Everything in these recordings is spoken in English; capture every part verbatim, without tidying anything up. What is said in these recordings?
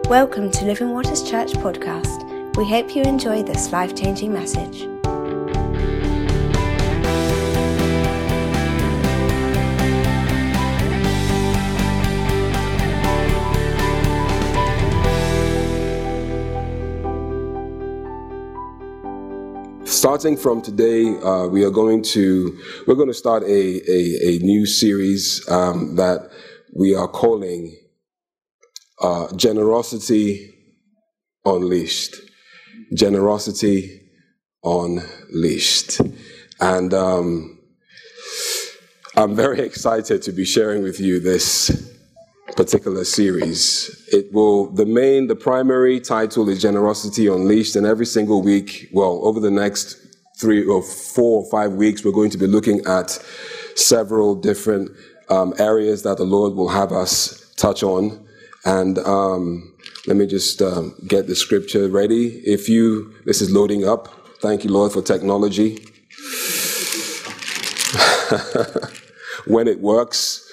Welcome to Living Waters Church podcast. We hope you enjoy this life-changing message. Starting from today, uh, we are going to we're going to start a a, a new series um, that we are calling uh, Generosity Unleashed. Generosity Unleashed, and um, I'm very excited to be sharing with you this particular series. It will, the main, the primary title is Generosity Unleashed, and every single week, well, over the next three or four or five weeks, we're going to be looking at several different um, areas that the Lord will have us touch on. And um, let me just um, get the scripture ready. If you, this is loading up. Thank you, Lord, for technology. When it works.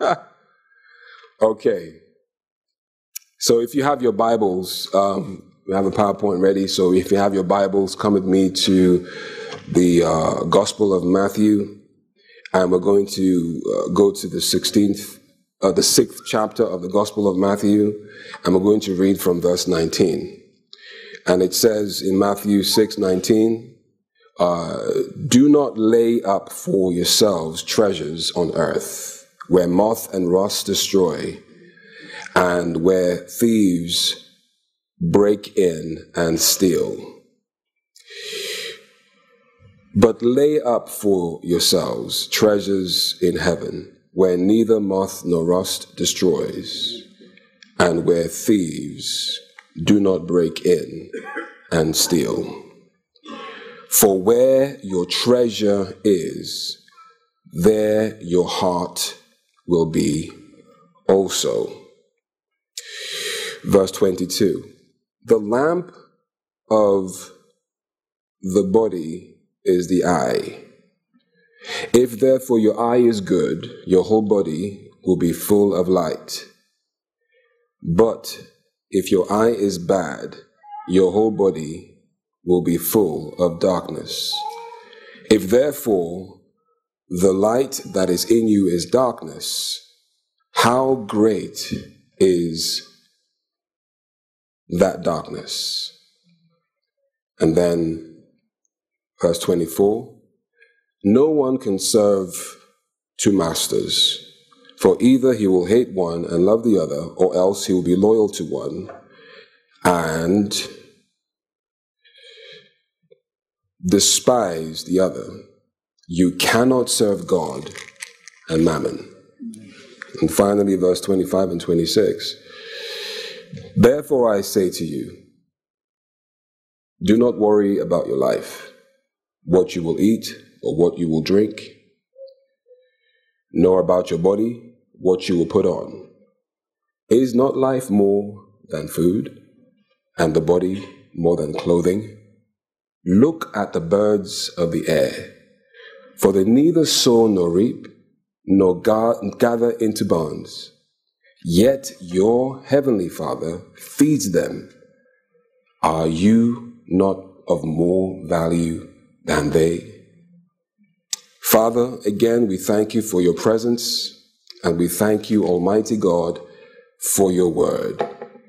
Okay, so if you have your Bibles, um, we have a PowerPoint ready, so if you have your Bibles, come with me to the uh, Gospel of Matthew, and we're going to uh, go to the sixteenth, uh, the sixth chapter of the Gospel of Matthew, and we're going to read from verse nineteen. And it says in Matthew six nineteen, uh, do not lay up for yourselves treasures on earth, where moth and rust destroy, and where thieves break in and steal. But lay up for yourselves treasures in heaven, where neither moth nor rust destroys, and where thieves do not break in and steal. For where your treasure is, there your heart will be also. Verse twenty-two, the lamp of the body is the eye. If therefore your eye is good, your whole body will be full of light. But if your eye is bad, your whole body will be full of darkness. If therefore the light that is in you is darkness, how great is that darkness? And then verse twenty-four, no one can serve two masters, for either he will hate one and love the other, or else he will be loyal to one and despise the other. You cannot serve God and mammon. And finally, verse twenty-five and twenty-six. Therefore I say to you, do not worry about your life, what you will eat or what you will drink, nor about your body, what you will put on. Is not life more than food, and the body more than clothing? Look at the birds of the air, for they neither sow nor reap, nor gather into barns, yet your heavenly Father feeds them. Are you not of more value than they? Father, again, we thank you for your presence, and we thank you, Almighty God, for your word.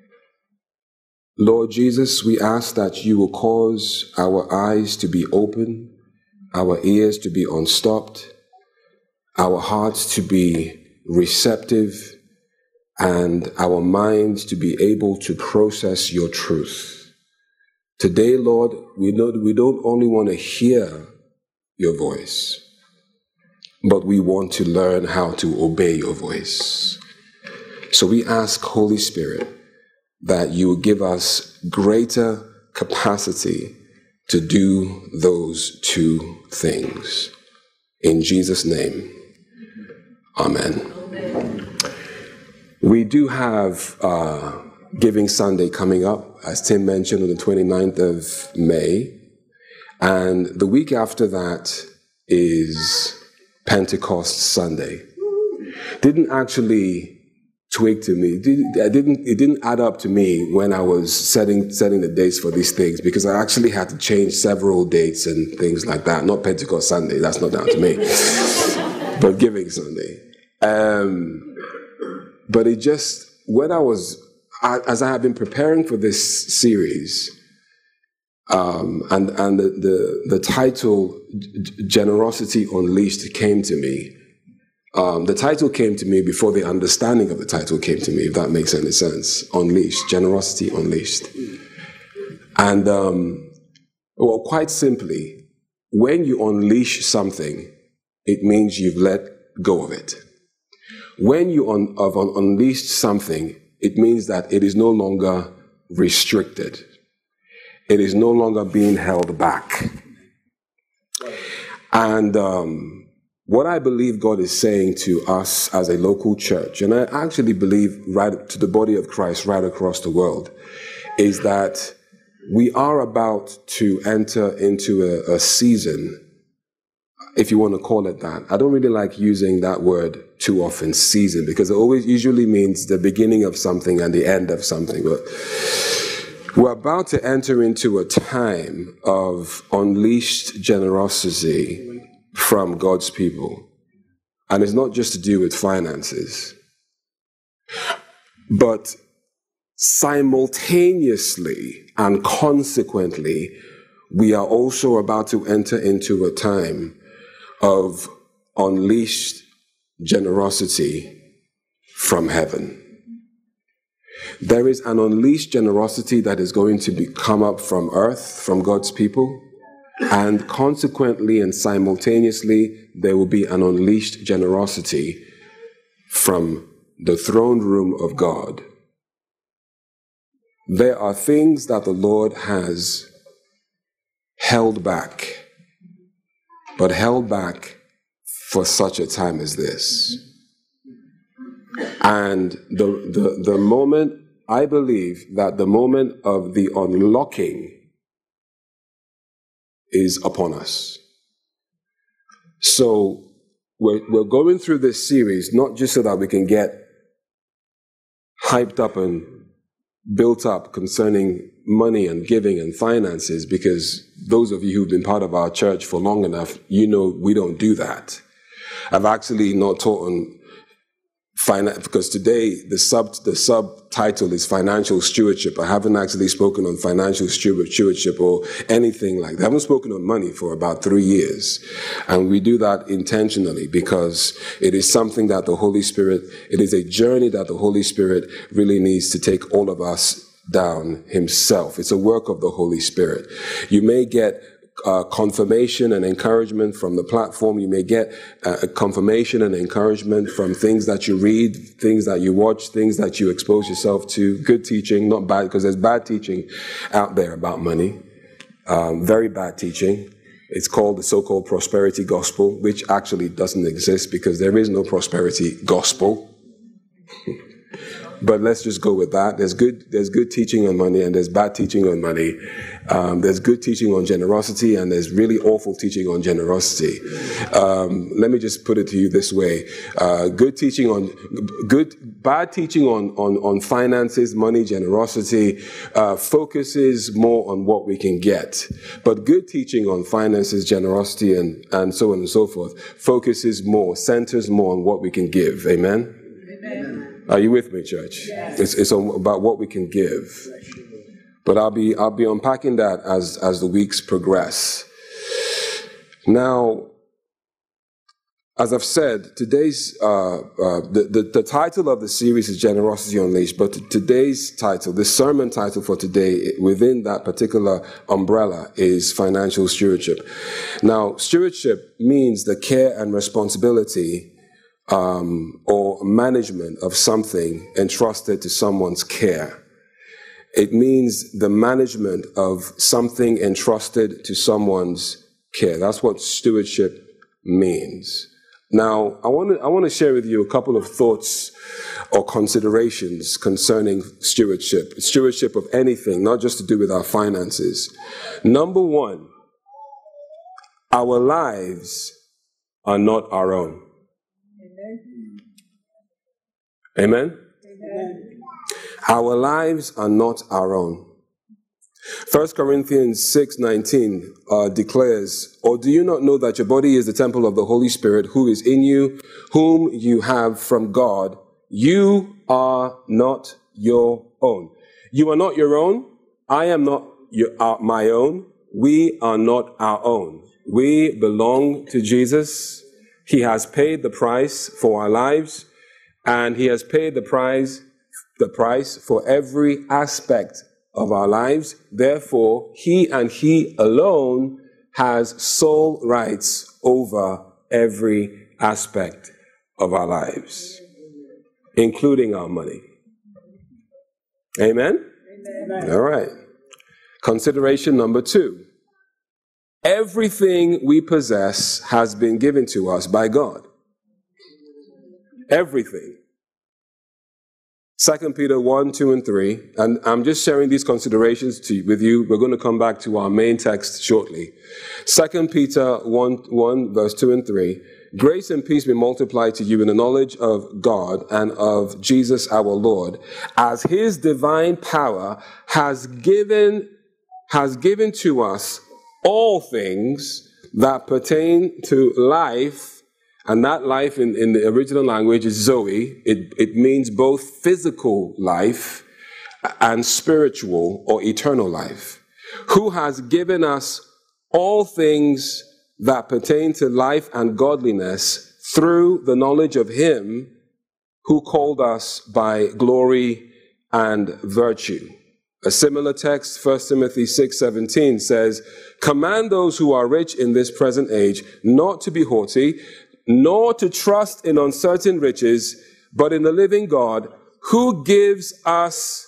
Lord Jesus, we ask that you will cause our eyes to be open, our ears to be unstopped, our hearts to be receptive, and our minds to be able to process your truth. Today, Lord, we know we don't only want to hear your voice, but we want to learn how to obey your voice. So we ask, Holy Spirit, that you will give us greater capacity to do those two things. In Jesus' name, amen. Amen. We do have uh, Giving Sunday coming up, as Tim mentioned, on the twenty-ninth of May. And the week after that is Pentecost Sunday. Didn't actually twig to me. It didn't, I didn't, it didn't add up to me when I was setting setting the dates for these things, because I actually had to change several dates and things like that. Not Pentecost Sunday, that's not down to me, but Giving Sunday. Um, but it just, when I was, as I have been preparing for this series, um, and and the, the the title Generosity Unleashed came to me. Um, the title came to me before the understanding of the title came to me, if that makes any sense. Unleashed, Generosity Unleashed. And, um, well, quite simply, when you unleash something, it means you've let go of it. When you un- have un- unleashed something, it means that it is no longer restricted. It is no longer being held back. And, um, what I believe God is saying to us as a local church, and I actually believe right to the body of Christ right across the world, is that we are about to enter into a, a season, if you want to call it that. I don't really like using that word too often, season, because it always usually means the beginning of something and the end of something. But we're about to enter into a time of unleashed generosity from God's people. And it's not just to do with finances, but simultaneously and consequently, we are also about to enter into a time of unleashed generosity from heaven. There is an unleashed generosity that is going to be come up from earth, from God's people. And consequently and simultaneously, there will be an unleashed generosity from the throne room of God. There are things that the Lord has held back, but held back for such a time as this. And the, the, the moment, I believe that the moment of the unlocking is upon us. So we're, we're going through this series not just so that we can get hyped up and built up concerning money and giving and finances, because those of you who've been part of our church for long enough, you know we don't do that. I've actually not taught on finance, because today the sub the subtitle is financial stewardship. I haven't actually spoken on financial stewardship or anything like that. I haven't spoken on money for about three years. And we do that intentionally because it is something that the Holy Spirit, it is a journey that the Holy Spirit really needs to take all of us down himself. It's a work of the Holy Spirit. You may get Uh, confirmation and encouragement from the platform. You may get uh, confirmation and encouragement from things that you read, things that you watch, things that you expose yourself to. Good teaching, not bad, because there's bad teaching out there about money. Um, very bad teaching. It's called the so-called prosperity gospel, which actually doesn't exist because there is no prosperity gospel. But let's just go with that. There's good, there's good teaching on money and there's bad teaching on money. Um, there's good teaching on generosity and there's really awful teaching on generosity. Um, let me just put it to you this way. Uh, good teaching on, good, bad teaching on, on, on finances, money, generosity, uh, focuses more on what we can get. But good teaching on finances, generosity, and, and so on and so forth focuses more, centers more on what we can give. Amen? Amen. Are you with me, church? Yes. It's, it's about what we can give. But I'll be I'll be unpacking that as, as the weeks progress. Now, as I've said, today's uh, uh, the, the the title of the series is Generosity Unleashed. But today's title, the sermon title for today, within that particular umbrella, is financial stewardship. Now, stewardship means the care and responsibility Um, or management of something entrusted to someone's care. It means the management of something entrusted to someone's care. That's what stewardship means. Now, I want to I want to share with you a couple of thoughts or considerations concerning stewardship. Stewardship of anything, not just to do with our finances. Number one, our lives are not our own. Amen? Our lives are not our own. First Corinthians six nineteen uh, declares, or do you not know that your body is the temple of the Holy Spirit who is in you, whom you have from God? You are not your own. You are not your own. I am not your, uh, my own. We are not our own. We belong to Jesus. He has paid the price for our lives, and he has paid the price, the price for every aspect of our lives. Therefore, he and he alone has sole rights over every aspect of our lives, including our money. Amen? Amen. All right. Consideration number two. Everything we possess has been given to us by God. Everything. Second Peter one, two, and three. And I'm just sharing these considerations to, with you. We're going to come back to our main text shortly. Second Peter one, one, verse two and three. Grace and peace be multiplied to you in the knowledge of God and of Jesus our Lord, as his divine power has given, has given to us all things that pertain to life. And that life in, in the original language is Zoe. It, it means both physical life and spiritual or eternal life. Who has given us all things that pertain to life and godliness through the knowledge of him who called us by glory and virtue. A similar text, First Timothy six seventeen, says, command those who are rich in this present age not to be haughty, nor to trust in uncertain riches, but in the living God, who gives us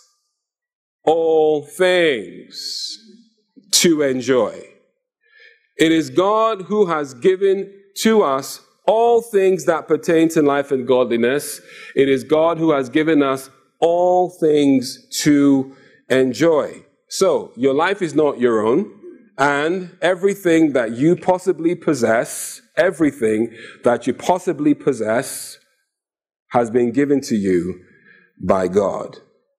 all things to enjoy. It is God who has given to us all things that pertain to life and godliness. It is God who has given us all things to enjoy. So, your life is not your own, and everything that you possibly possess, everything that you possibly possess has been given to you by God.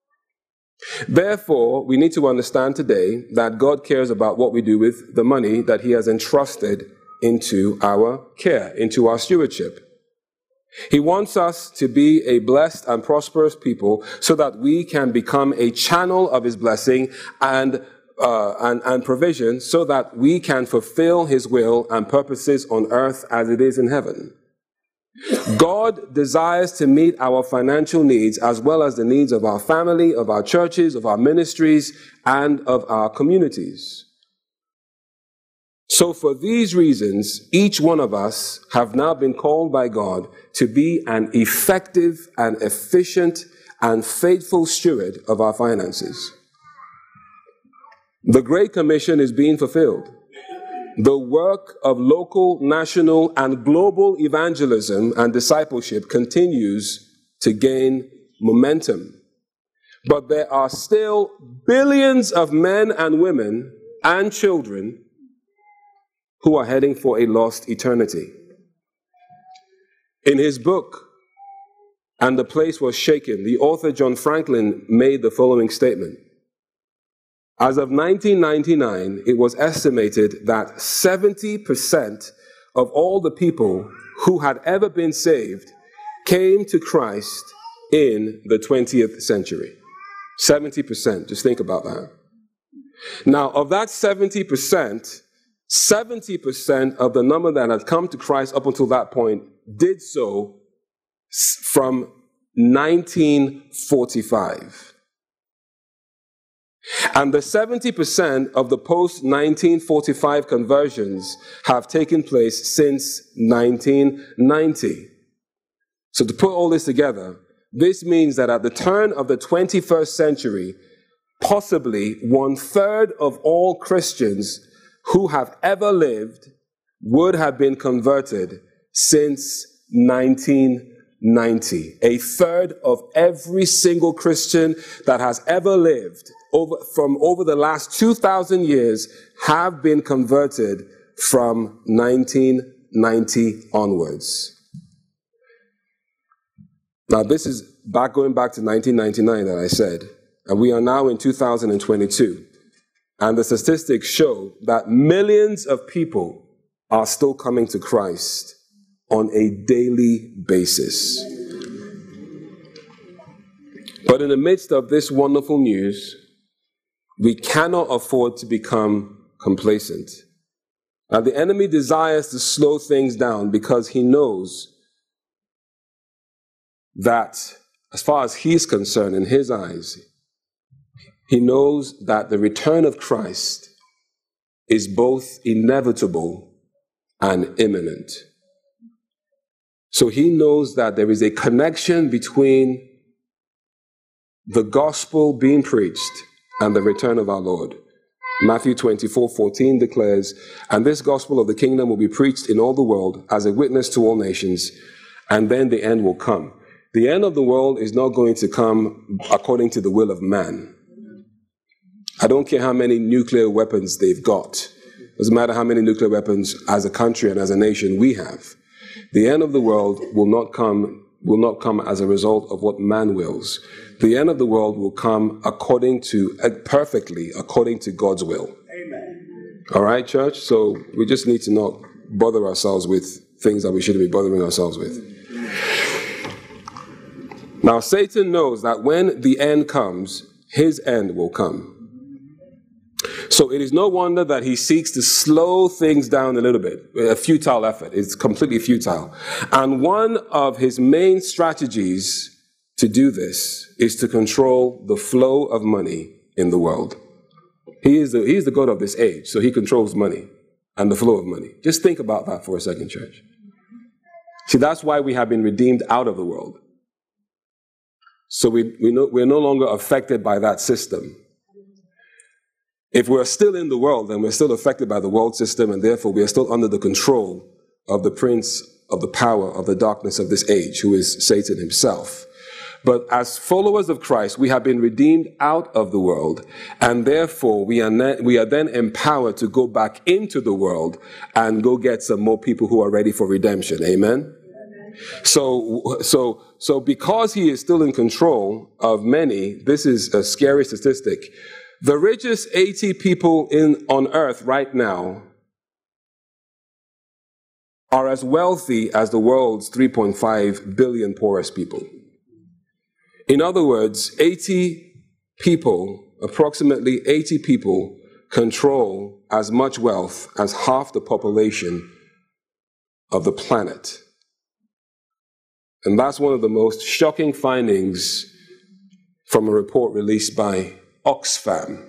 Therefore, we need to understand today that God cares about what we do with the money that he has entrusted into our care, into our stewardship. He wants us to be a blessed and prosperous people so that we can become a channel of his blessing and uh, and, and provision so that we can fulfill his will and purposes on earth as it is in heaven. God desires to meet our financial needs as well as the needs of our family, of our churches, of our ministries, and of our communities. So for these reasons, each one of us have now been called by God to be an effective and efficient and faithful steward of our finances. The Great Commission is being fulfilled. The work of local, national, and global evangelism and discipleship continues to gain momentum. But there are still billions of men and women and children who are heading for a lost eternity. In his book, And the Place Was Shaken, the author John Franklin made the following statement. As of nineteen ninety-nine, it was estimated that seventy percent of all the people who had ever been saved came to Christ in the twentieth century. seventy percent, just think about that. Now, of that seventy percent, seventy percent of the number that had come to Christ up until that point did so from nineteen forty-five. And the seventy percent of the post nineteen forty-five conversions have taken place since nineteen ninety. So to put all this together, this means that at the turn of the twenty-first century, possibly one-third of all Christians who have ever lived would have been converted since nineteen ninety. A third of every single Christian that has ever lived over, from over the last two thousand years have been converted from nineteen ninety onwards. Now, this is back going back to nineteen ninety-nine that I said, and we are now in two thousand twenty-two. And the statistics show that millions of people are still coming to Christ on a daily basis. But in the midst of this wonderful news, we cannot afford to become complacent. Now, the enemy desires to slow things down because he knows that, as far as he's concerned, in his eyes, he knows that the return of Christ is both inevitable and imminent. So he knows that there is a connection between the gospel being preached and the return of our Lord. Matthew twenty-four fourteen declares, "And this gospel of the kingdom will be preached in all the world as a witness to all nations, and then the end will come." The end of the world is not going to come according to the will of man. I don't care how many nuclear weapons they've got. It doesn't matter how many nuclear weapons as a country and as a nation we have. The end of the world will not come will not come as a result of what man wills. The end of the world will come according to, uh, perfectly according to God's will. Amen. All right, church? So we just need to not bother ourselves with things that we shouldn't be bothering ourselves with. Now, Satan knows that when the end comes, his end will come. So it is no wonder that he seeks to slow things down a little bit. A futile effort. It's completely futile. And one of his main strategies to do this is to control the flow of money in the world. He is the, he is the God of this age, so he controls money and the flow of money. Just think about that for a second, church. See, that's why we have been redeemed out of the world. So we, we know, we're no longer affected by that system. If we're still in the world, then we're still affected by the world system, and therefore we are still under the control of the prince of the power of the darkness of this age, who is Satan himself. But as followers of Christ, we have been redeemed out of the world, and therefore we are, ne- we are then empowered to go back into the world and go get some more people who are ready for redemption. Amen? Amen. So, so, so because he is still in control of many, this is a scary statistic. The richest eighty people in, on earth right now are as wealthy as the world's three point five billion poorest people. In other words, eighty people, approximately eighty people, control as much wealth as half the population of the planet. And that's one of the most shocking findings from a report released by Oxfam.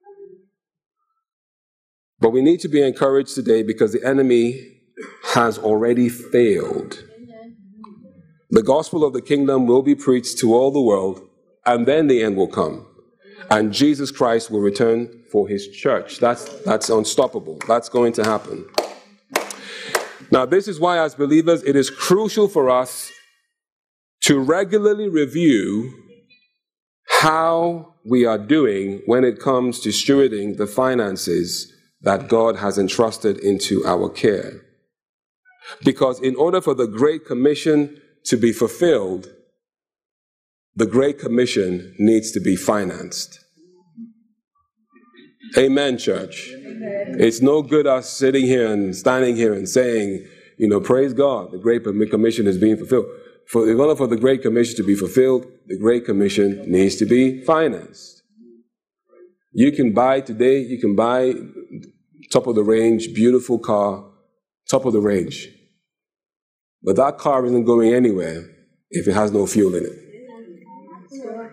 But we need to be encouraged today because the enemy has already failed. The gospel of the kingdom will be preached to all the world, and then the end will come. And Jesus Christ will return for his church. That's, that's unstoppable. That's going to happen. Now, this is why, as believers, it is crucial for us to regularly review how we are doing when it comes to stewarding the finances that God has entrusted into our care. Because in order for the Great Commission to be fulfilled, the Great Commission needs to be financed. Amen, church. Amen. It's no good us sitting here and standing here and saying, you know, praise God, the Great Commission is being fulfilled. For, in order for the Great Commission to be fulfilled, the Great Commission needs to be financed. You can buy today, you can buy top of the range, beautiful car, top of the range. But that car isn't going anywhere if it has no fuel in it.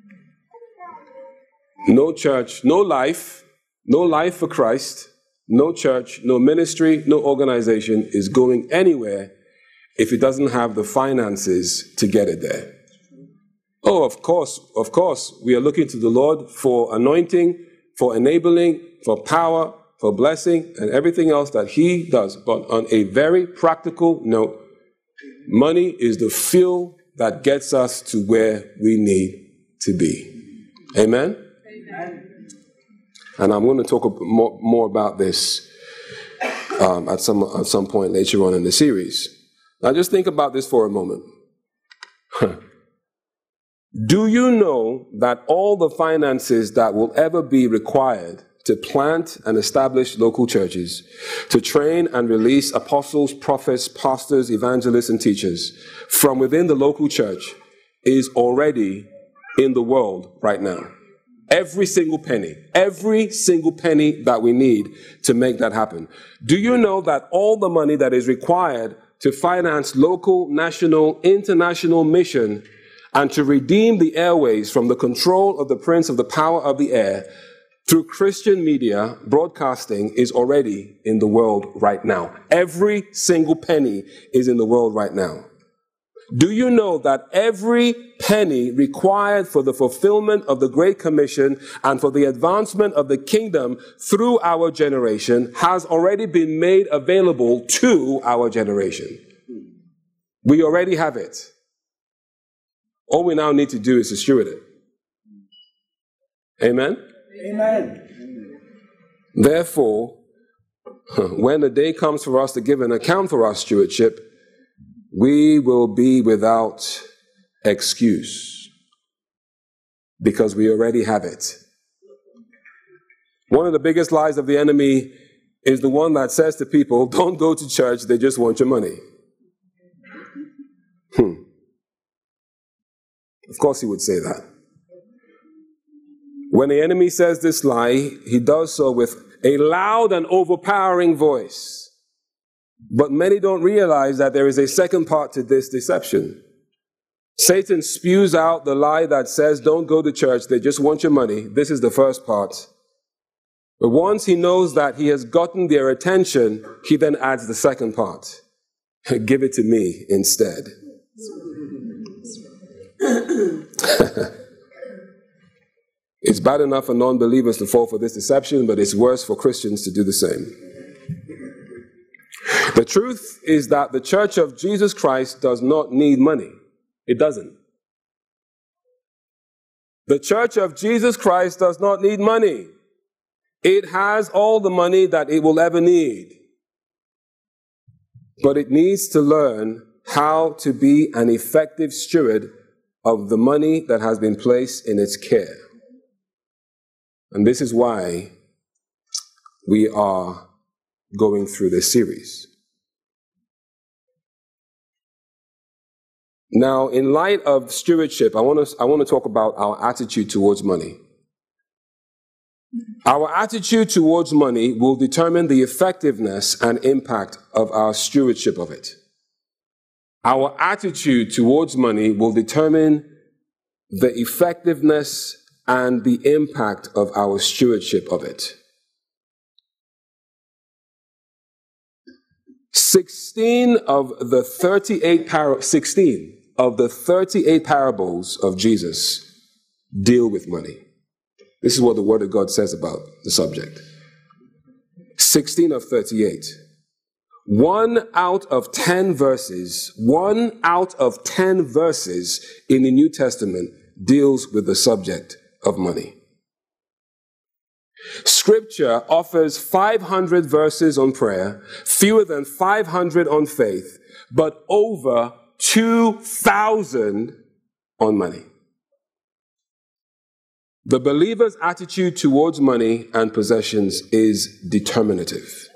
No church, no life, no life for Christ, no church, no ministry, no organization is going anywhere if it doesn't have the finances to get it there. Oh, of course, of course, we are looking to the Lord for anointing, for enabling, for power, for blessing, and everything else that he does. But on a very practical note, money is the fuel that gets us to where we need to be. Amen? Amen. And I'm going to talk more, more about this um, at some at some point later on in the series. Now, just think about this for a moment. Do you know that all the finances that will ever be required to plant and establish local churches, to train and release apostles, prophets, pastors, evangelists, and teachers from within the local church is already in the world right now? Every single penny, every single penny that we need to make that happen. Do you know that all the money that is required to finance local, national, international mission and to redeem the airways from the control of the prince of the power of the air through Christian media broadcasting is already in the world right now? Every single penny is in the world right now. Do you know that every penny required for the fulfillment of the Great Commission and for the advancement of the kingdom through our generation has already been made available to our generation? We already have it. All we now need to do is to steward it. Amen? Amen. Therefore, when the day comes for us to give an account for our stewardship, we will be without excuse because we already have it. One of the biggest lies of the enemy is the one that says to people, don't go to church, they just want your money. Hmm. Of course he would say that. When the enemy says this lie, he does so with a loud and overpowering voice. But many don't realize that there is a second part to this deception. Satan spews out the lie that says, don't go to church, they just want your money. This is the first part. But once he knows that he has gotten their attention, he then adds the second part. Give it to me instead. It's bad enough for non-believers to fall for this deception, but it's worse for Christians to do the same. The truth is that the Church of Jesus Christ does not need money. It doesn't. The Church of Jesus Christ does not need money. It has all the money that it will ever need. But it needs to learn how to be an effective steward of the money that has been placed in its care. And this is why we are going through this series. Now, in light of stewardship, I want to, I want to talk about our attitude towards money. Our attitude towards money will determine the effectiveness and impact of our stewardship of it. Our attitude towards money will determine the effectiveness and the impact of our stewardship of it. Sixteen of the thirty-eight par- sixteen of the thirty-eight parables of Jesus deal with money. This is what the Word of God says about the subject. sixteen of thirty-eight. One out of ten verses, one out of ten verses in the New Testament deals with the subject of money. Scripture offers five hundred verses on prayer, fewer than five hundred on faith, but over two thousand on money. The believer's attitude towards money and possessions is determinative.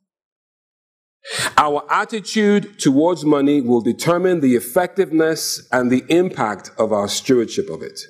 Our attitude towards money will determine the effectiveness and the impact of our stewardship of it.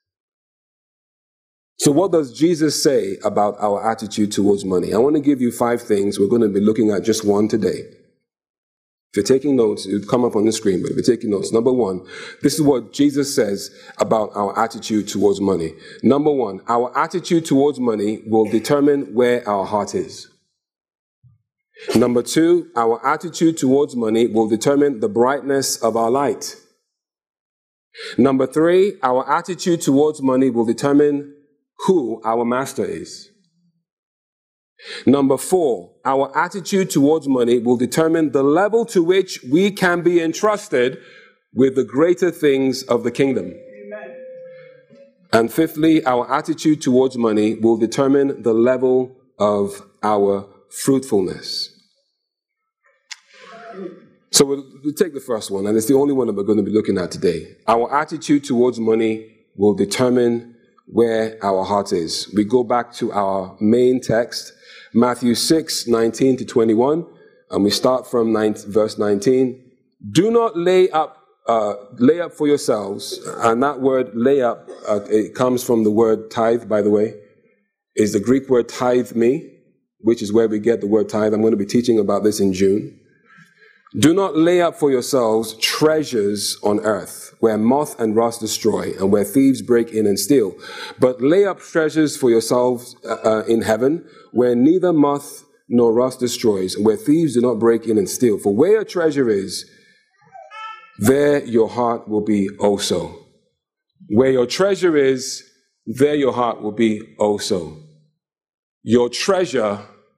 So what does Jesus say about our attitude towards money? I want to give you five things. We're going to be looking at just one today. If you're taking notes, it would come up on the screen, but if you're taking notes, number one, this is what Jesus says about our attitude towards money. Number one, our attitude towards money will determine where our heart is. Number two, our attitude towards money will determine the brightness of our light. Number three, our attitude towards money will determine who our master is. Number four, our attitude towards money will determine the level to which we can be entrusted with the greater things of the kingdom. Amen. And fifthly, our attitude towards money will determine the level of our fruitfulness. So we'll, we'll take the first one, and it's the only one that we're going to be looking at today. Our attitude towards money will determine where our heart is. We go back to our main text, Matthew six, nineteen to twenty-one, and we start from nine, verse nineteen. Do not lay up, uh, lay up for yourselves, and that word lay up, uh, it comes from the word tithe, by the way, is the Greek word tithe me, which is where we get the word tithe. I'm going to be teaching about this in June. Do not lay up for yourselves treasures on earth, where moth and rust destroy, and where thieves break in and steal. But lay up treasures for yourselves uh, in heaven, where neither moth nor rust destroys, and where thieves do not break in and steal. For where your treasure is, there your heart will be also. Where your treasure is, there your heart will be also. Your treasure,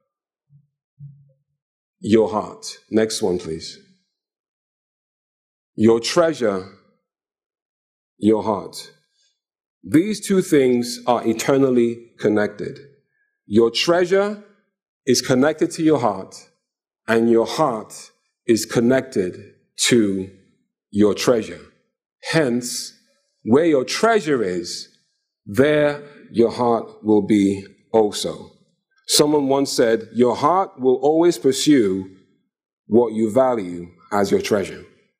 your heart. Next one, please. Your treasure, your heart. These two things are eternally connected. Your treasure is connected to your heart, and your heart is connected to your treasure. Hence, where your treasure is, there your heart will be also. Someone once said, your heart will always pursue what you value as your treasure.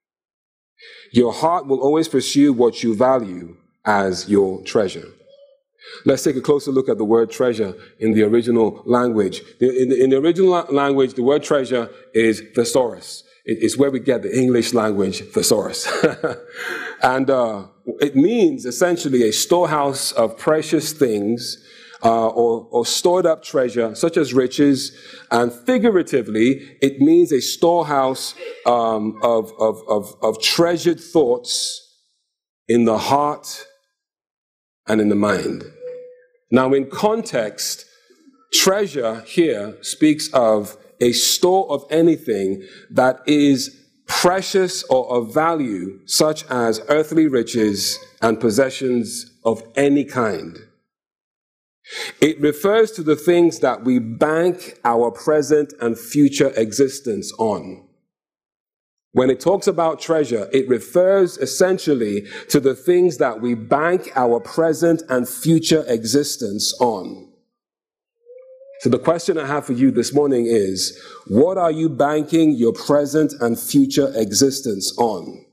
Your heart will always pursue what you value as your treasure. Let's take a closer look at the word treasure in the original language. In the, in the original language, the word treasure is thesaurus. It's where we get the English language thesaurus. And uh, it means essentially a storehouse of precious things uh, or, or stored up treasure, such as riches. And figuratively, it means a storehouse um, of, of, of, of treasured thoughts in the heart and in the mind. Now, in context, treasure here speaks of a store of anything that is precious or of value, such as earthly riches and possessions of any kind. It refers to the things that we bank our present and future existence on. When it talks about treasure, it refers essentially to the things that we bank our present and future existence on. So the question I have for you this morning is, what are you banking your present and future existence on?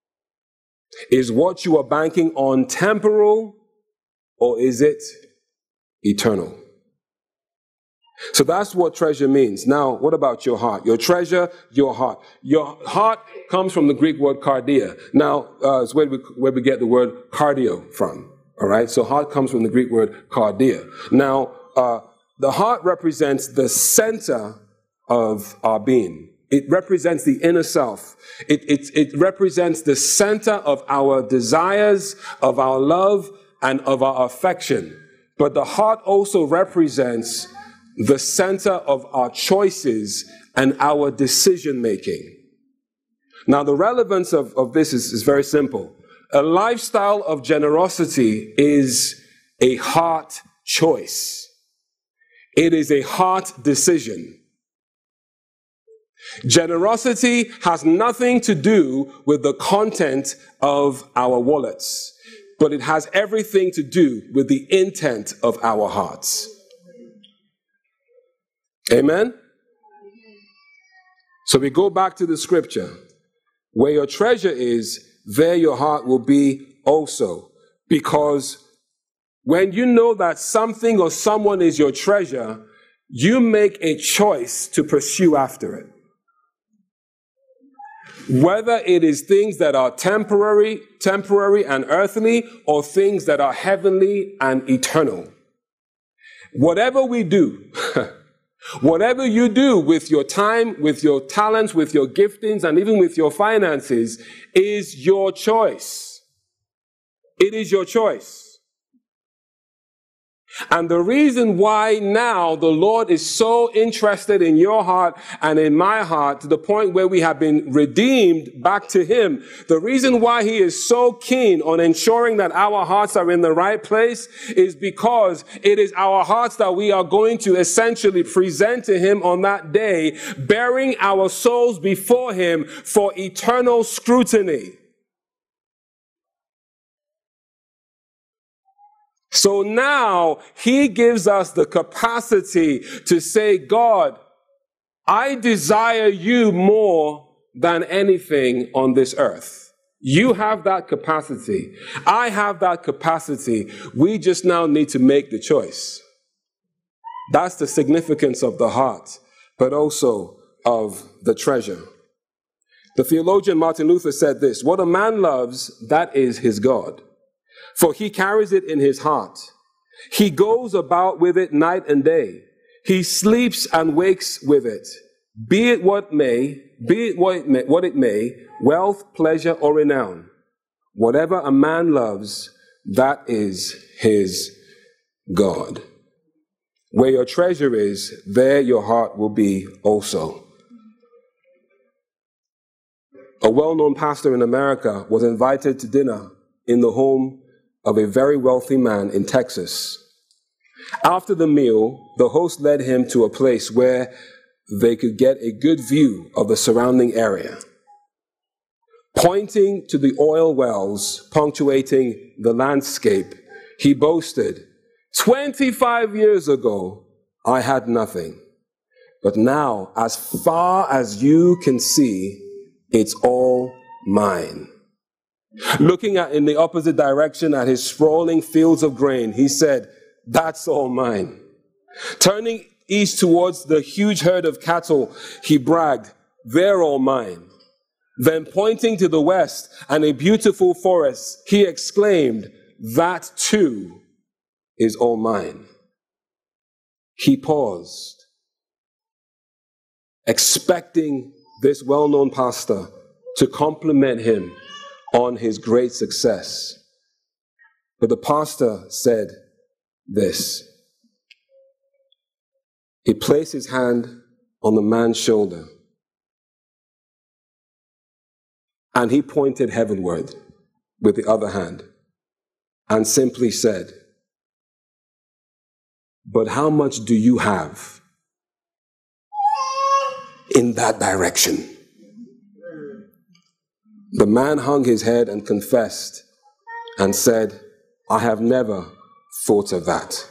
Is what you are banking on temporal, or is it eternal? So that's what treasure means. Now, what about your heart? Your treasure, your heart. Your heart comes from the Greek word cardia. Now, uh, it's where we, where we get the word cardio from. All right? So heart comes from the Greek word cardia. Now, uh, the heart represents the center of our being. It represents the inner self. It, it, it represents the center of our desires, of our love, and of our affection. But the heart also represents the center of our choices and our decision making. Now, the relevance of, of this is, is very simple. A lifestyle of generosity is a heart choice. It is a heart decision. Generosity has nothing to do with the content of our wallets, but it has everything to do with the intent of our hearts. Amen? So we go back to the scripture. Where your treasure is, there your heart will be also. Because when you know that something or someone is your treasure, you make a choice to pursue after it. Whether it is things that are temporary, temporary and earthly, or things that are heavenly and eternal. Whatever we do, whatever you do with your time, with your talents, with your giftings, and even with your finances, is your choice. It is your choice. And the reason why now the Lord is so interested in your heart and in my heart to the point where we have been redeemed back to him, the reason why he is so keen on ensuring that our hearts are in the right place is because it is our hearts that we are going to essentially present to him on that day, bearing our souls before him for eternal scrutiny. So now he gives us the capacity to say, God, I desire you more than anything on this earth. You have that capacity. I have that capacity. We just now need to make the choice. That's the significance of the heart, but also of the treasure. The theologian Martin Luther said this: what a man loves, that is his God. For he carries it in his heart. He goes about with it night and day. He sleeps and wakes with it. Be it what may, be it what it may, what it may, wealth, pleasure, or renown. Whatever a man loves, that is his God. Where your treasure is, there your heart will be also. A well-known pastor in America was invited to dinner in the home of a very wealthy man in Texas. After the meal, the host led him to a place where they could get a good view of the surrounding area. Pointing to the oil wells punctuating the landscape, he boasted, twenty-five years ago, I had nothing. But now, as far as you can see, it's all mine. Looking at in the opposite direction at his sprawling fields of grain, he said, that's all mine. Turning east towards the huge herd of cattle, he bragged, they're all mine. Then pointing to the west and a beautiful forest, he exclaimed, that too is all mine. He paused, expecting this well-known pastor to compliment him on his great success. But the pastor said this. He placed his hand on the man's shoulder and he pointed heavenward with the other hand and simply said, but how much do you have in that direction? The man hung his head and confessed and said, I have never thought of that.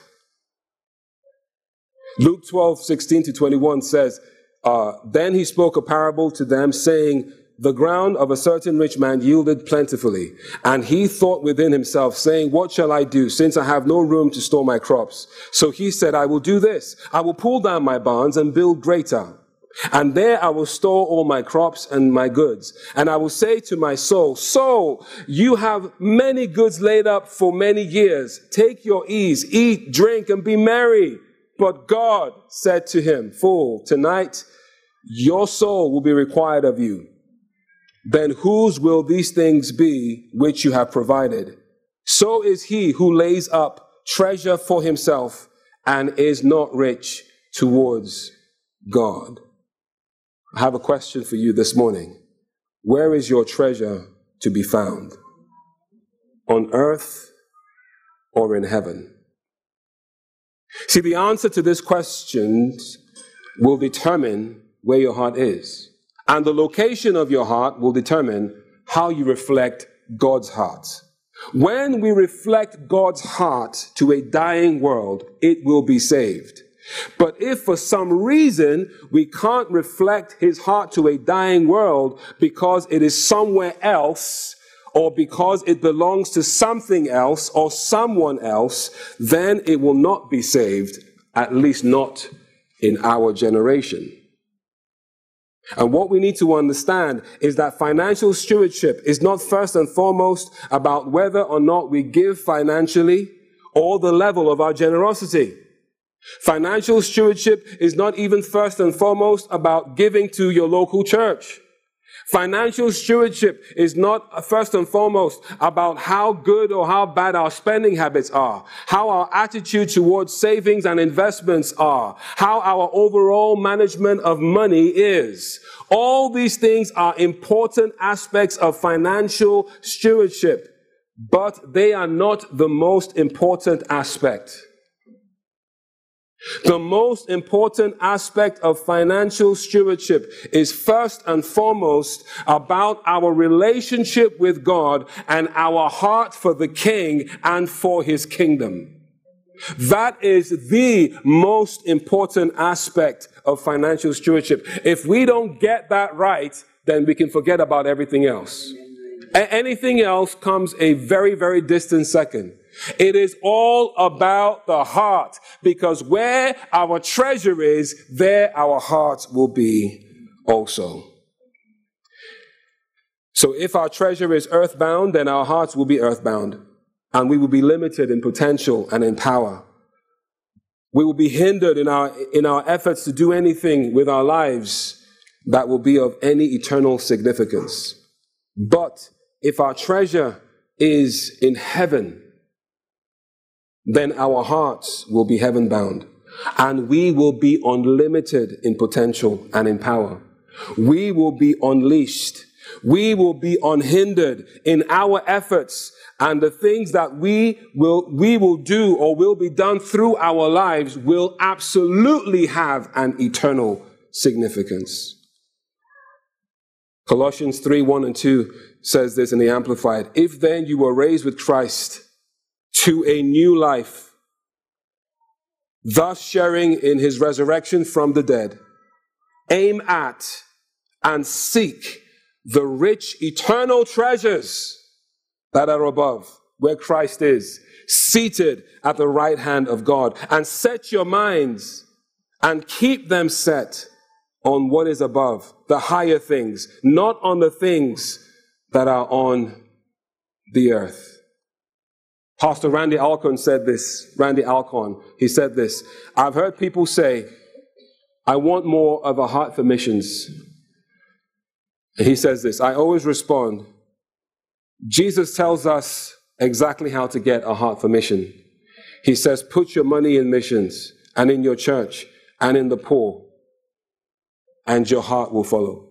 Luke twelve, sixteen to twenty-one says, uh, then he spoke a parable to them, saying, the ground of a certain rich man yielded plentifully. And he thought within himself, saying, what shall I do, since I have no room to store my crops? So he said, I will do this. I will pull down my barns and build greater. And there I will store all my crops and my goods. And I will say to my soul, soul, you have many goods laid up for many years. Take your ease, eat, drink, and be merry. But God said to him, fool, tonight your soul will be required of you. Then whose will these things be which you have provided? So is he who lays up treasure for himself and is not rich towards God. I have a question for you this morning. Where is your treasure to be found? On earth or in heaven? See, the answer to this question will determine where your heart is. And the location of your heart will determine how you reflect God's heart. When we reflect God's heart to a dying world, it will be saved. But if for some reason we can't reflect his heart to a dying world because it is somewhere else, or because it belongs to something else or someone else, then it will not be saved, at least not in our generation. And what we need to understand is that financial stewardship is not first and foremost about whether or not we give financially or the level of our generosity. Financial stewardship is not even first and foremost about giving to your local church. Financial stewardship is not first and foremost about how good or how bad our spending habits are, how our attitude towards savings and investments are, how our overall management of money is. All these things are important aspects of financial stewardship, but they are not the most important aspect. The most important aspect of financial stewardship is first and foremost about our relationship with God and our heart for the King and for his kingdom. That is the most important aspect of financial stewardship. If we don't get that right, then we can forget about everything else. A- anything else comes a very, very distant second. It is all about the heart, because where our treasure is, there our hearts will be also. So if our treasure is earthbound, then our hearts will be earthbound, and we will be limited in potential and in power. We will be hindered in our, in our efforts to do anything with our lives that will be of any eternal significance. But if our treasure is in heaven, then our hearts will be heaven-bound, and we will be unlimited in potential and in power. We will be unleashed. We will be unhindered in our efforts, and the things that we will, we will do or will be done through our lives will absolutely have an eternal significance. Colossians three, one and two says this in the Amplified. If then you were raised with Christ to a new life, thus sharing in his resurrection from the dead, aim at and seek the rich eternal treasures that are above, where Christ is, seated at the right hand of God, and set your minds and keep them set on what is above, the higher things, not on the things that are on the earth. Pastor Randy Alcorn said this, Randy Alcorn, he said this, I've heard people say, I want more of a heart for missions. And he says this, I always respond, Jesus tells us exactly how to get a heart for mission. He says, put your money in missions and in your church and in the poor, and your heart will follow.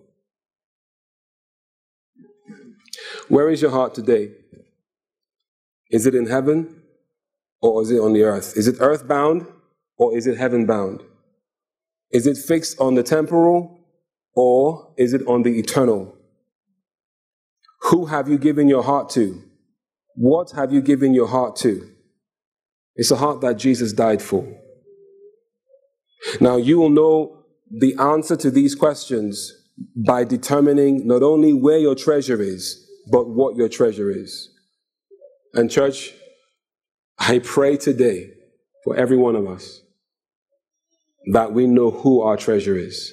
Where is your heart today? Is it in heaven or is it on the earth? Is it earthbound or is it heaven-bound? Is it fixed on the temporal or is it on the eternal? Who have you given your heart to? What have you given your heart to? It's a heart that Jesus died for. Now, you will know the answer to these questions by determining not only where your treasure is, but what your treasure is. And church, I pray today for every one of us that we know who our treasure is.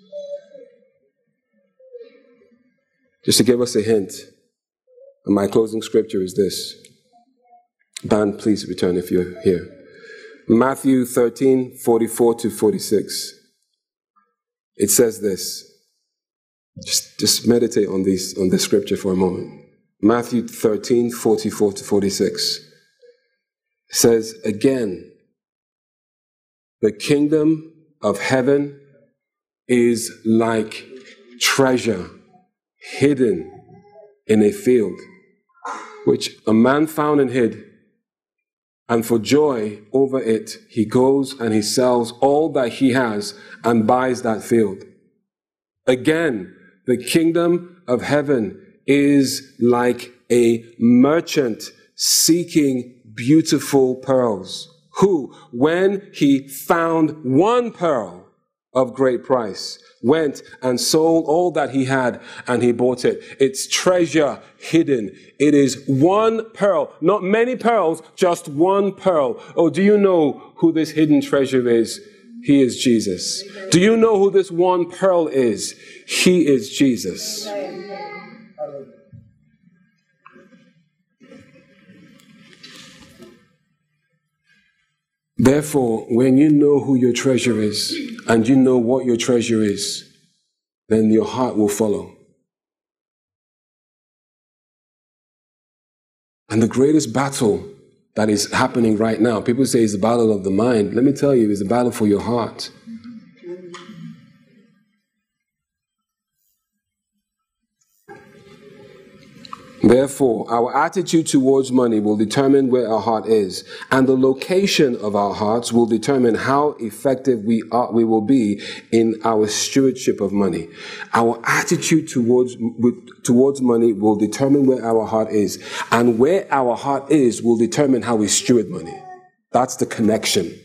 Just to give us a hint, and my closing scripture is this. Band, please return if you're here. Matthew thirteen, forty-four to forty-six. It says this. Just, just meditate on these, on this scripture for a moment. Matthew thirteen, forty-four to forty-six. It says, again, the kingdom of heaven is like treasure hidden in a field, which a man found and hid. And for joy over it, he goes and he sells all that he has and buys that field. Again, the kingdom of heaven is like a merchant seeking beautiful pearls, who, when he found one pearl of great price, went and sold all that he had and he bought it. It's treasure hidden. It is one pearl, not many pearls, just one pearl. Oh, do you know who this hidden treasure is? He is Jesus. Do you know who this one pearl is? He is Jesus. Therefore, when you know who your treasure is and you know what your treasure is, then your heart will follow. And the greatest battle that is happening right now, people say it's the battle of the mind. Let me tell you, it's a battle for your heart. Therefore, our attitude towards money will determine where our heart is, and the location of our hearts will determine how effective we are, we will be in our stewardship of money. Our attitude towards towards money will determine where our heart is, and where our heart is will determine how we steward money. That's the connection.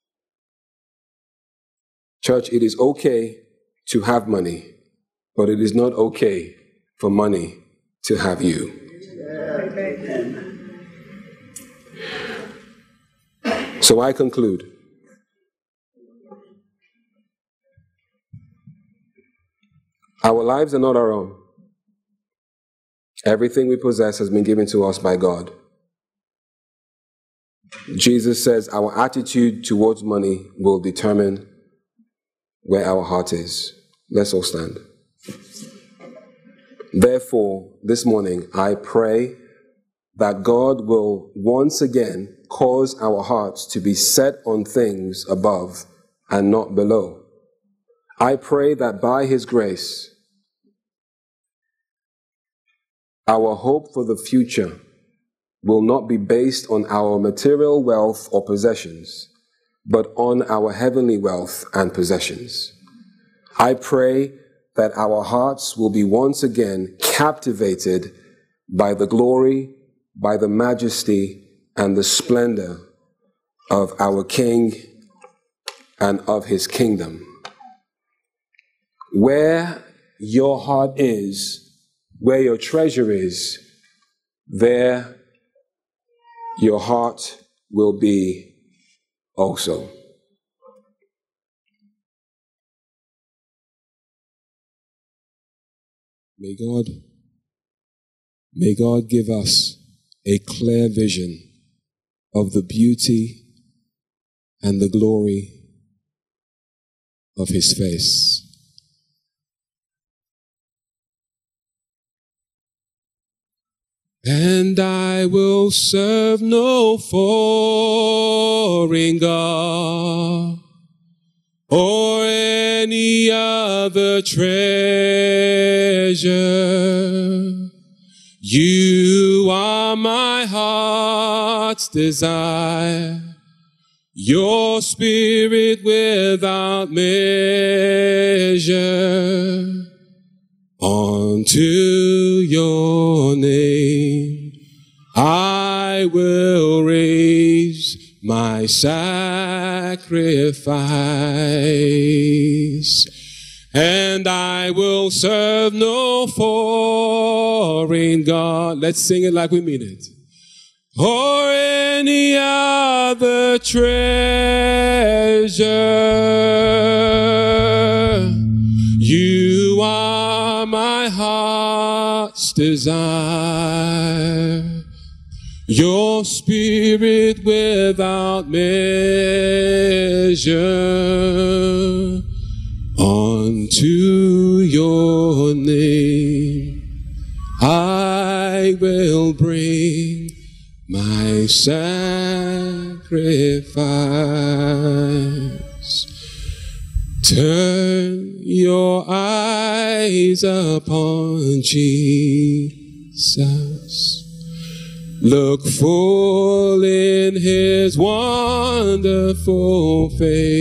Church, it is okay to have money, but it is not okay for money to have you. So I conclude. Our lives are not our own. Everything we possess has been given to us by God. Jesus says our attitude towards money will determine where our heart is. Let's all stand. Therefore, this morning, I pray that God will once again cause our hearts to be set on things above and not below. I pray that by His grace, our hope for the future will not be based on our material wealth or possessions, but on our heavenly wealth and possessions. I pray that our hearts will be once again captivated by the glory, by the majesty, and the splendor of our King and of His kingdom. Where your heart is, where your treasure is, there your heart will be also. May God, may God give us a clear vision of the beauty and the glory of His face. And I will serve no foreign god or any other treasure. You are my heart's desire, your spirit without measure. Unto your name I will raise my sacrifice, and I will serve no foreign god. Let's sing it like we mean it. Or any other treasure. You are my heart's desire, your spirit without measure. Unto your name I will bring my sacrifice. Turn your eyes upon Jesus. Look full in His wonderful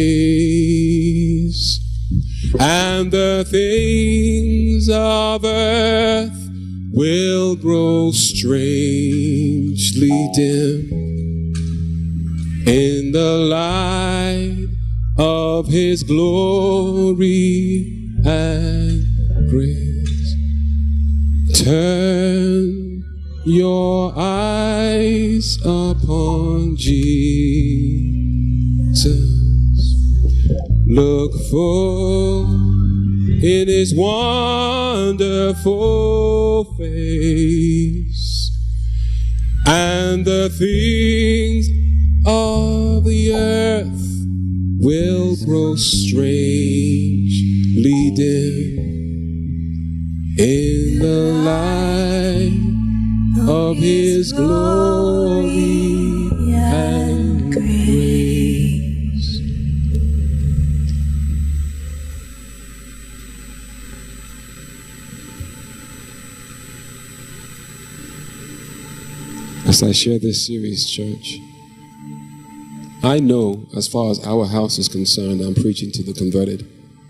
face, and the things of earth will grow strangely dim in the light of His glory and grace. Turn your eyes upon Jesus. Look full in His wonderful face, and the things of the earth will grow strangely dim in the light of of his glory and grace. As I share this series, church, I know as far as our house is concerned, I'm preaching to the converted.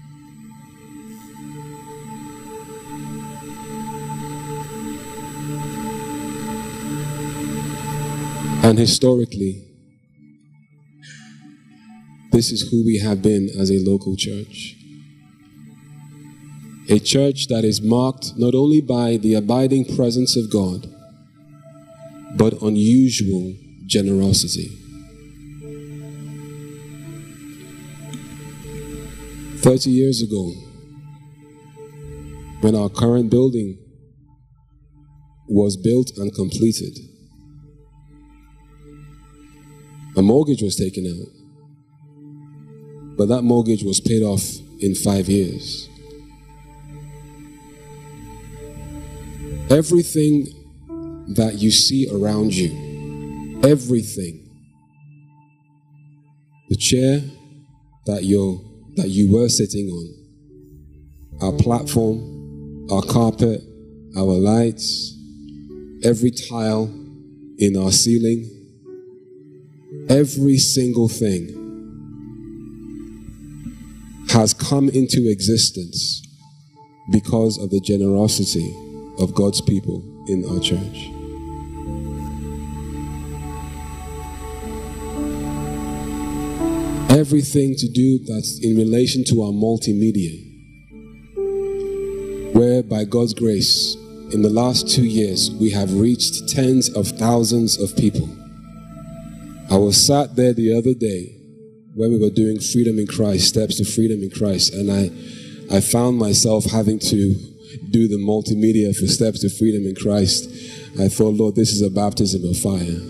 And historically, this is who we have been as a local church. A church that is marked not only by the abiding presence of God, but unusual generosity. Thirty years ago, when our current building was built and completed, a mortgage was taken out, but that mortgage was paid off in five years. Everything that you see around you, everything, the chair that you're that you were sitting on, our platform, our carpet, our lights, every tile in our ceiling, every single thing has come into existence because of the generosity of God's people in our church. Everything to do that's in relation to our multimedia, where by God's grace, in the last two years, we have reached tens of thousands of people. I was sat there the other day when we were doing Freedom in Christ, Steps to Freedom in Christ, and I, I found myself having to do the multimedia for Steps to Freedom in Christ. I thought, Lord, this is a baptism of fire.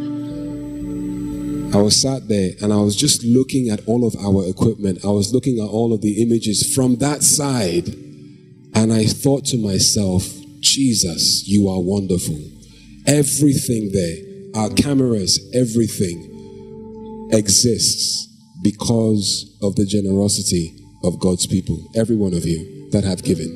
I was sat there and I was just looking at all of our equipment. I was looking at all of the images from that side, and I thought to myself, Jesus, you are wonderful. Everything there, our cameras, everything exists because of the generosity of God's people, every one of you that have given.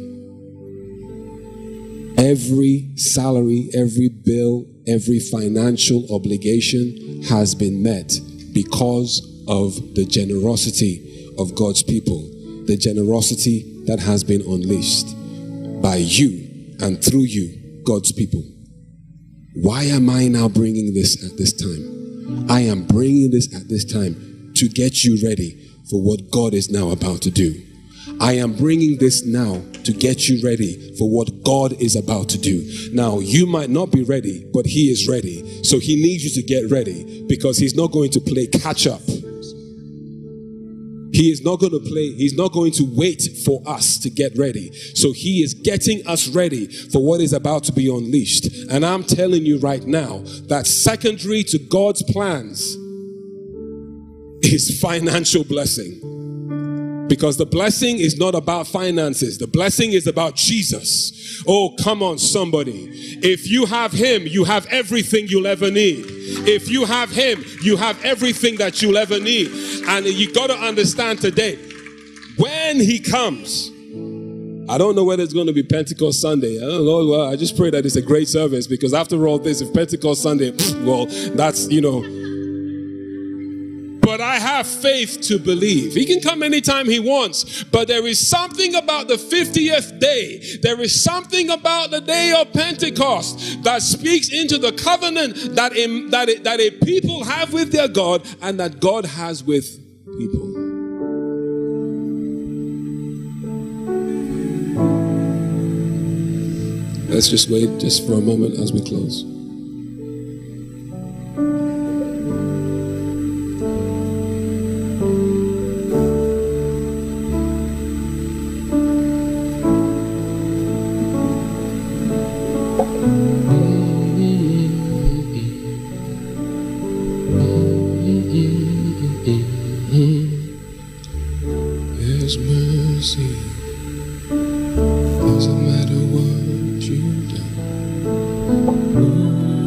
Every salary, every bill, every financial obligation has been met because of the generosity of God's people, the generosity that has been unleashed by you and through you, God's people. Why am I now bringing this at this time? I am bringing this at this time to get you ready for what God is now about to do. I am bringing this now to get you ready for what God is about to do. Now, you might not be ready, but He is ready. So He needs you to get ready, because He's not going to play catch up. He is not going to play, He's not going to wait for us to get ready. So He is getting us ready for what is about to be unleashed. And I'm telling you right now that secondary to God's plans is financial blessing. Because the blessing is not about finances. The blessing is about Jesus. Oh, come on, somebody. If you have Him, you have everything you'll ever need. If you have Him, you have everything that you'll ever need. And you got to understand today, when He comes, I don't know whether it's going to be Pentecost Sunday. I don't know. Well, I just pray that it's a great service, because after all this, if Pentecost Sunday, well, that's, you know. But I have faith to believe. He can come anytime He wants. But there is something about the fiftieth day. There is something about the day of Pentecost that speaks into the covenant that a, that a, that a people have with their God, and that God has with people. Let's just wait just for a moment as we close. There's mercy. Doesn't matter what you've done.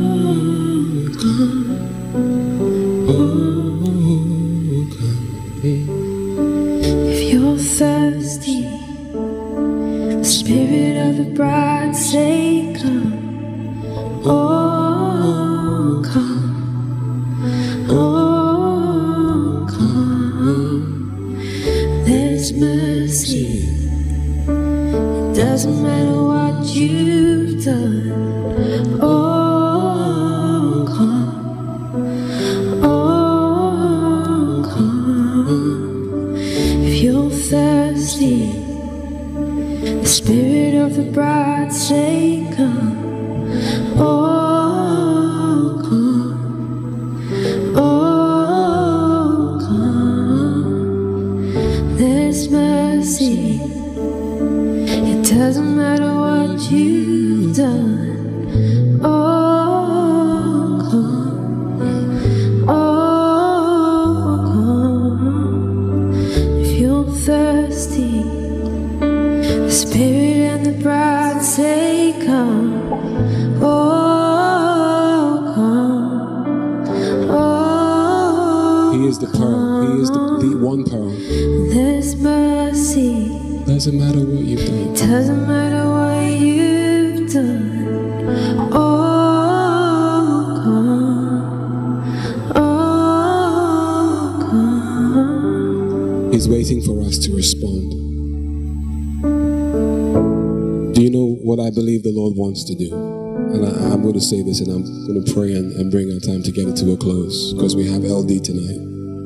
If you're thirsty, the Spirit of the bride say, come, oh, come, oh, come. There's mercy. It doesn't matter what you've done. Oh, come, oh, come. If you're thirsty, the Spirit of the bride say, come, oh, come, oh, come. There's mercy. It doesn't matter what you've done. Oh, come, oh, come. If you're thirsty, the Spirit and the bride say, come, oh, come, oh. He is the pearl. He is the, the one pearl. There's mercy. Doesn't matter what you've done. Doesn't matter what you've done. Oh, come, oh, come. He's waiting for us to respond. Do you know what I believe the Lord wants to do? And I, I'm going to say this, and I'm going to pray and, and bring our time together to a close, because we have L D tonight.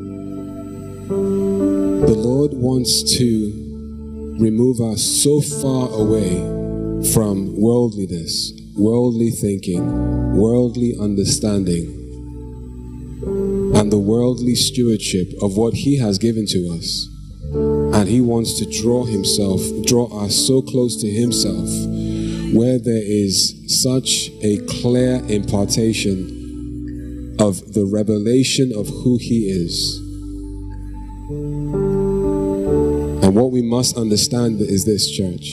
The Lord wants to remove us so far away from worldliness, worldly thinking, worldly understanding, and the worldly stewardship of what He has given to us. And He wants to draw Himself, draw us so close to Himself, where there is such a clear impartation of the revelation of who He is. And what we must understand is this, church.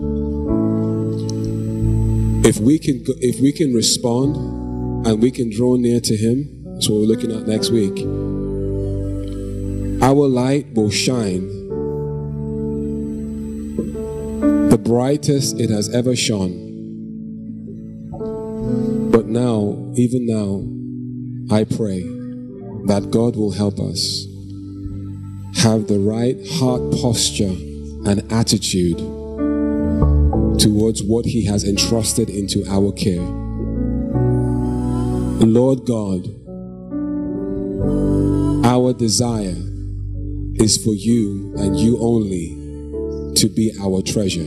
If we can, if we can respond and we can draw near to Him, that's what we're looking at next week. Our light will shine the brightest it has ever shone. But now, even now, I pray that God will help us have the right heart posture and attitude towards what He has entrusted into our care. Lord God, our desire is for You and You only to be our treasure,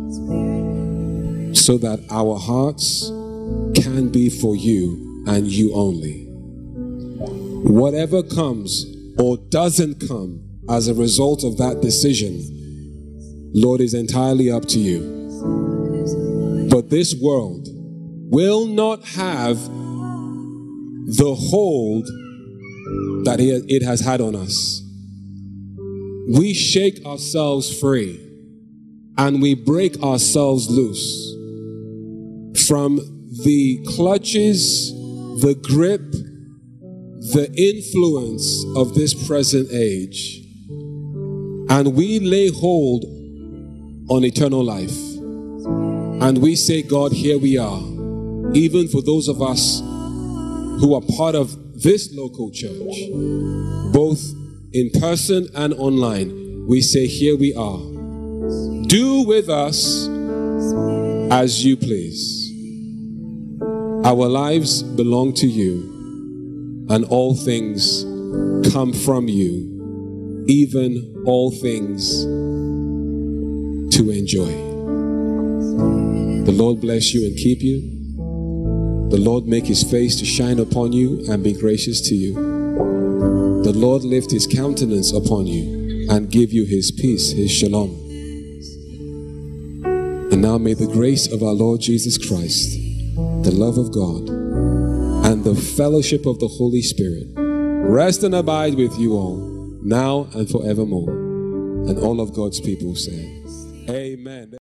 so that our hearts can be for You and You only. Whatever comes or doesn't come as a result of that decision, Lord, is entirely up to You. But this world will not have the hold that it has had on us. We shake ourselves free and we break ourselves loose from the clutches, the grip, the influence of this present age. And we lay hold on eternal life. And we say, God, here we are. Even for those of us who are part of this local church, both in person and online, we say, here we are. Do with us as You please. Our lives belong to You, and all things come from You, even all things to enjoy. The Lord bless you and keep you. The Lord make His face to shine upon you and be gracious to you. The Lord lift His countenance upon you and give you His peace, His shalom. And now may the grace of our Lord Jesus Christ, the love of God, and the fellowship of the Holy Spirit rest and abide with you all, now and forevermore. And all of God's people say, Amen.